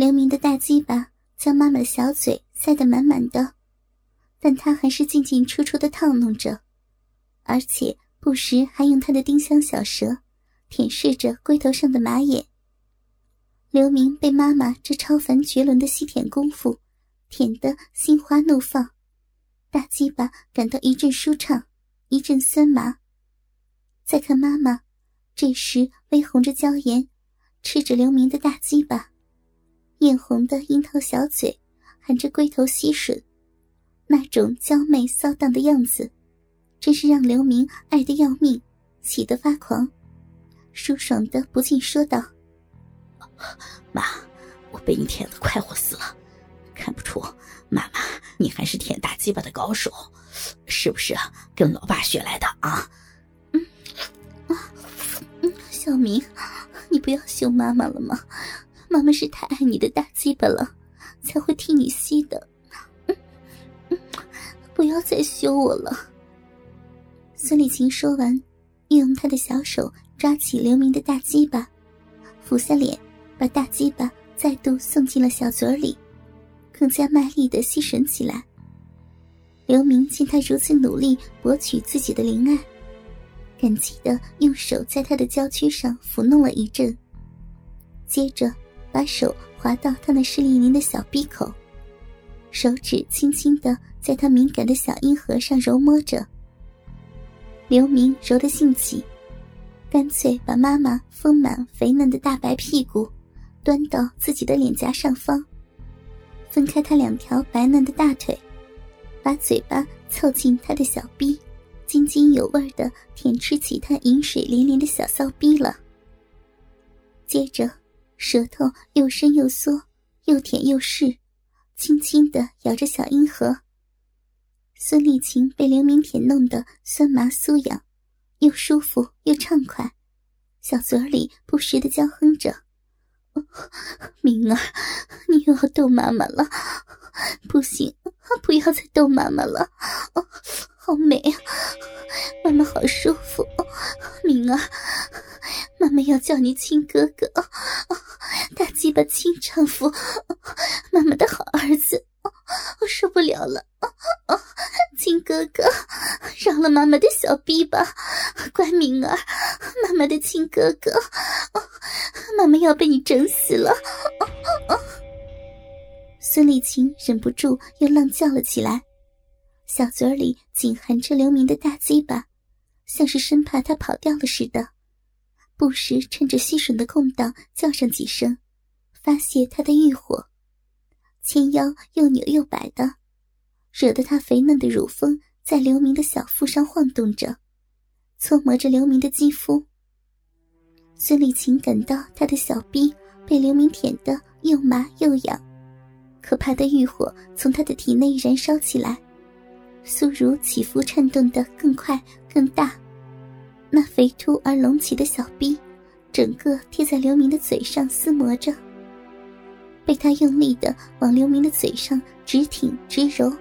刘明的大鸡巴将妈妈的小嘴塞得满满的，但他还是进进出出的套弄着，而且不时还用他的丁香小舌舔舐着龟头上的马眼。刘明被妈妈这超凡绝伦的吸舔功夫舔得心花怒放，大鸡巴感到一阵舒畅，一阵酸麻。再看妈妈这时微红着娇颜，吃着刘明的大鸡巴，艳红的樱桃小嘴含着龟头吸吮，那种娇媚骚荡的样子真是让刘明爱得要命，喜得发狂，舒爽的不禁说道： 妈，我被你舔得快活死了，看不出妈妈你还是舔大鸡巴的高手，是不是跟老爸学来的啊？ 小明，你不要羞妈妈了吗？妈妈是太爱你的大鸡巴了，才会替你吸的。不要再羞我了。孙丽琴说完，又用她的小手抓起刘明的大鸡巴，俯下脸把大鸡巴再度送进了小嘴里，更加卖力地吸吮起来。刘明见她如此努力博取自己的灵爱，感激地用手在她的娇躯上抚弄了一阵，接着把手滑到她那湿淋淋的小逼口，手指轻轻地在她敏感的小阴核上揉摸着。刘明揉得兴起，干脆把妈妈丰满肥嫩的大白屁股端到自己的脸颊上方，分开她两条白嫩的大腿，把嘴巴凑近她的小逼，津津有味地舔吃起她饮水连连的小骚逼了。接着舌头又伸又缩，又舔又试，轻轻地咬着小阴核。孙丽琴被刘明舔弄得酸麻酥痒，又舒服又畅快，小嘴里不时地娇哼着：明儿，你又要逗妈妈了，不行，不要再逗妈妈了，好美啊，妈妈好舒服，明儿，妈妈要叫你亲哥哥，大鸡巴亲丈夫，妈妈的好儿子，我受不了了，亲哥哥，饶了妈妈的小逼吧，乖明儿，妈妈的亲哥哥，妈妈要被你整死了。孙丽琴忍不住又浪叫了起来，小嘴里紧含着刘明的大鸡巴，像是生怕他跑掉了似的，不时趁着吸吮的空档叫上几声，发泄他的欲火，纤腰又扭又摆的，惹得他肥嫩的乳峰在刘明的小腹上晃动着，搓磨着刘明的肌肤。孙丽琴感到他的小臂被刘明舔得又麻又痒，可怕的欲火从他的体内燃烧起来，酥乳起伏颤动得更快更大，那肥凸而隆起的小臂整个贴在刘明的嘴上撕磨着，被他用力地往刘明的嘴上直挺直揉。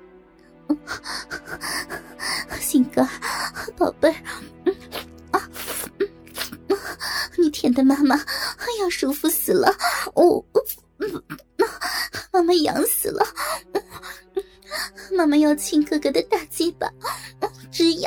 心哥，宝贝儿，你舔的妈妈要舒服死了，妈妈痒死了，妈妈要亲哥哥的大鸡巴，直痒。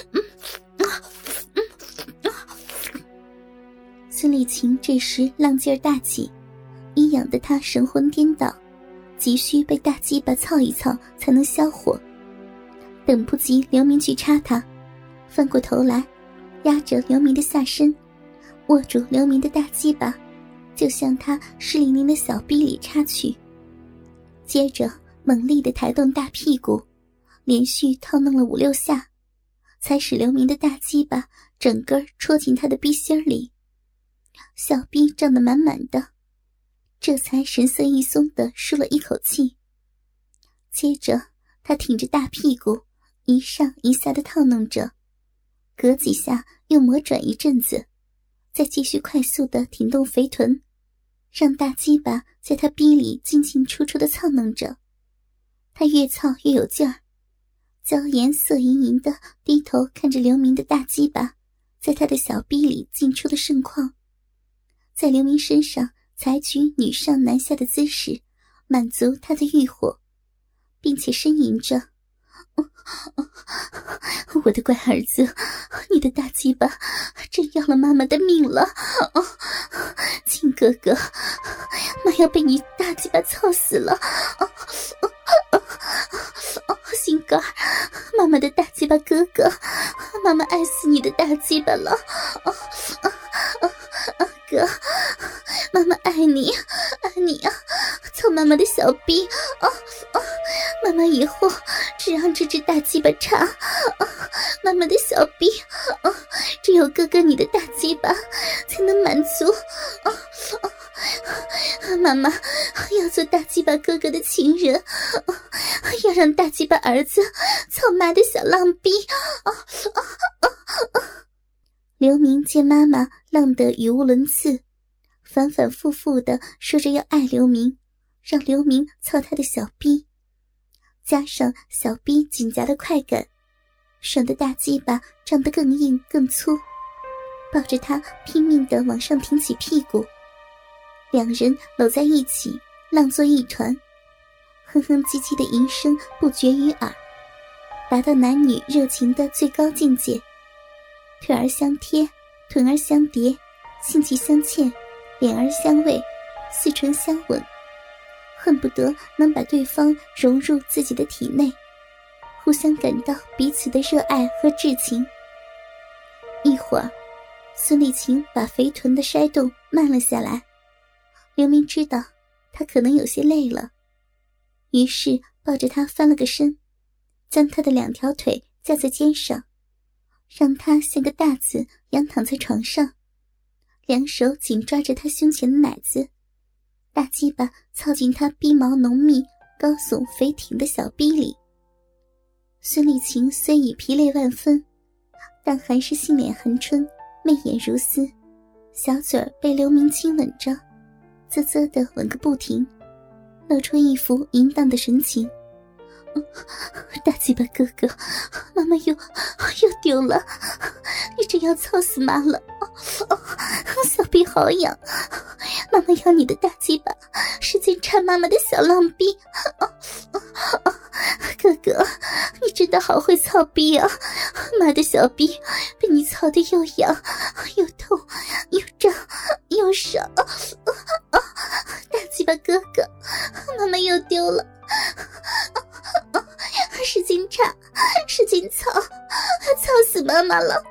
孙丽琴这时浪劲儿大起，一痒得她神魂颠倒，急需被大鸡巴操一操才能消火。等不及刘明去插她，翻过头来压着刘明的下身，握住刘明的大鸡巴，就向他湿淋淋的小逼里插去，接着猛力地抬动大屁股，连续套弄了5-6下，才使刘明的大鸡巴整根戳进他的逼心里，小逼胀得满满的，这才神色一松地舒了一口气。接着他挺着大屁股一上一下地套弄着，隔几下又磨转一阵子，再继续快速地挺动肥臀，让大鸡巴在他逼里进进出出地操弄着。他越操越有劲儿，娇颜色盈盈地低头看着刘明的大鸡巴在他的小逼里进出的盛况，在刘明身上采取女上男下的姿势，满足他的欲火，并且呻吟着：我的乖儿子，你的大鸡巴真要了妈妈的命了！亲哥哥，妈要被你大鸡巴操死了！心肝，妈妈的大鸡巴哥哥，妈妈爱死你的大鸡巴了！哥，妈妈爱你，爱你啊！操妈妈的小逼！妈妈以后只让这只大鸡巴插妈妈的小逼！只有哥哥你的大鸡巴才能满足！妈妈要做大鸡巴哥哥的情人，要让大鸡巴儿子操妈的小浪逼！刘明见妈妈浪得语无伦次，反反复复地说着要爱刘明，让刘明操他的小逼，加上小逼紧夹的快感，爽的大鸡巴胀得更硬更粗，抱着他拼命地往上挺起屁股，两人搂在一起，浪作一团，哼哼唧唧的吟声不绝于耳，达到男女热情的最高境界。腿儿相贴，臀儿相叠，性器相嵌，脸儿相偎，四唇相吻，恨不得能把对方融入自己的体内，互相感到彼此的热爱和至情。一会儿，孙丽琴把肥臀的筛动慢了下来，刘明知道她可能有些累了，于是抱着她翻了个身，将她的两条腿架在肩上，让她像个大字仰躺在床上，两手紧抓着她胸前的奶子，大鸡巴操进她逼毛浓密、高耸肥挺的小逼里。孙丽琴虽已疲累万分，但还是杏脸含春，媚眼如丝，小嘴儿被刘明亲吻着，啧啧地吻个不停，露出一副淫荡的神情。大鸡巴哥哥，妈妈又丢了，你真要操死妈了！小臂好痒，妈妈要你的大鸡巴使劲插妈妈的小浪逼。哥哥，你真的好会操逼啊！妈的小逼被你操得又痒又痛又胀又爽。大鸡巴哥哥，妈妈又丢了，使劲插，使劲操死妈妈了！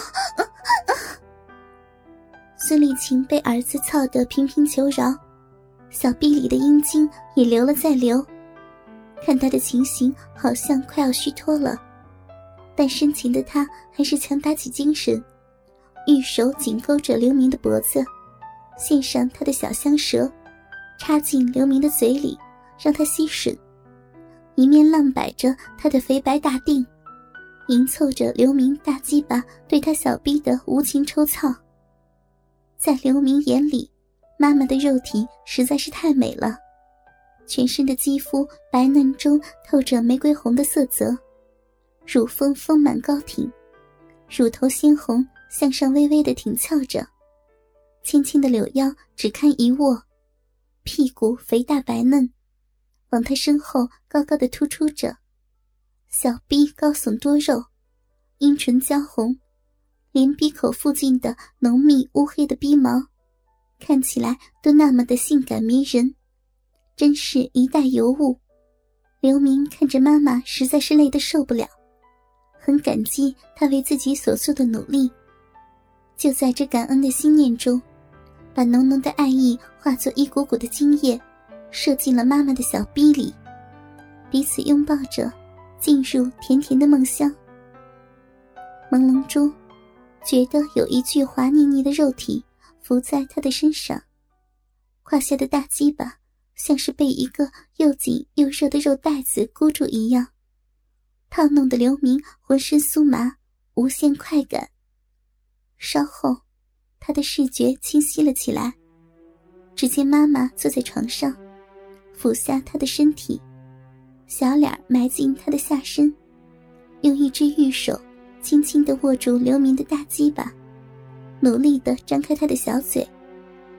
孙丽琴被儿子操得频频求饶，小臂里的阴茎也流了再流，看他的情形好像快要虚脱了，但深情的他还是强打起精神，玉手紧勾着刘明的脖子，献上他的小香舌，插进刘明的嘴里，让他吸吮，一面浪摆着他的肥白大腚，迎凑着刘明大鸡巴对他小逼的无情抽操。在刘明眼里，妈妈的肉体实在是太美了，全身的肌肤白嫩中透着玫瑰红的色泽，乳峰丰满高挺，乳头鲜红向上微微的挺翘着，轻轻的柳腰只堪一握，屁股肥大白嫩，往他身后高高的突出着，小臂高耸多肉，阴唇娇红，连鼻口附近的浓密乌黑的逼毛看起来都那么的性感迷人，真是一代尤物。刘明看着妈妈实在是累得受不了，很感激她为自己所做的努力，就在这感恩的心念中，把浓浓的爱意化作一股股的精液射进了妈妈的小逼里，彼此拥抱着进入甜甜的梦乡。朦胧中觉得有一具滑腻腻的肉体浮在他的身上，胯下的大鸡巴像是被一个又紧又热的肉带子箍住一样，套弄得刘明浑身酥麻，无限快感。稍后他的视觉清晰了起来，只见妈妈坐在床上，俯下他的身体，小脸埋进他的下身，用一只玉手轻轻地握住刘明的大鸡巴，努力地张开他的小嘴，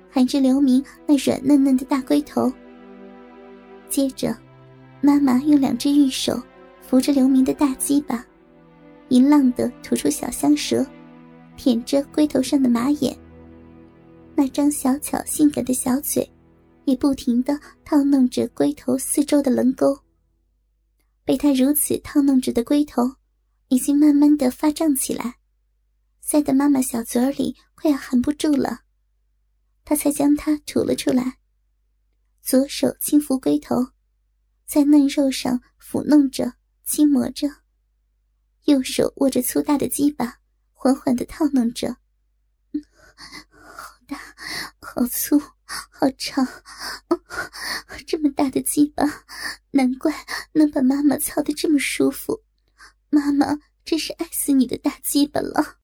含着刘明那软嫩嫩的大龟头。接着妈妈用2只玉手扶着刘明的大鸡巴，淫浪地吐出小香舌，舔着龟头上的马眼。那张小巧性感的小嘴也不停地套弄着龟头四周的棱沟。被他如此套弄着的龟头已经慢慢地发胀起来，塞得妈妈小嘴里快要含不住了。他才将它吐了出来，左手轻抚龟头，在嫩肉上抚弄着轻磨着，右手握着粗大的鸡巴缓缓地套弄着。好大好粗好长，这么大的鸡巴，难怪能把妈妈操得这么舒服。妈妈真是爱死你的大鸡巴了。